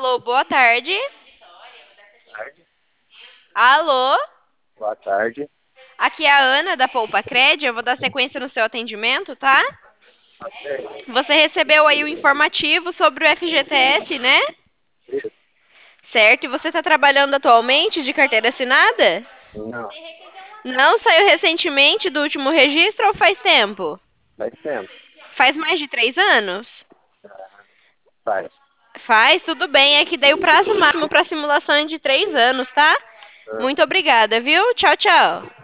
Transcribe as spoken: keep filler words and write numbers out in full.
Alô, boa tarde. Tarde. Alô, Boa tarde. aqui é a Ana da Poupa Cred. Eu vou dar sequência no seu atendimento, tá? Ok. Você recebeu aí o informativo sobre o F G T S, né? Isso. Certo? E você está trabalhando atualmente de carteira assinada? Não, Não saiu recentemente do último registro ou faz tempo? faz tempo. Faz mais de três anos? Faz. Faz, tudo bem. É que daí o prazo máximo para simulação é de três anos, tá? Ah, Muito obrigada, viu? Tchau, tchau.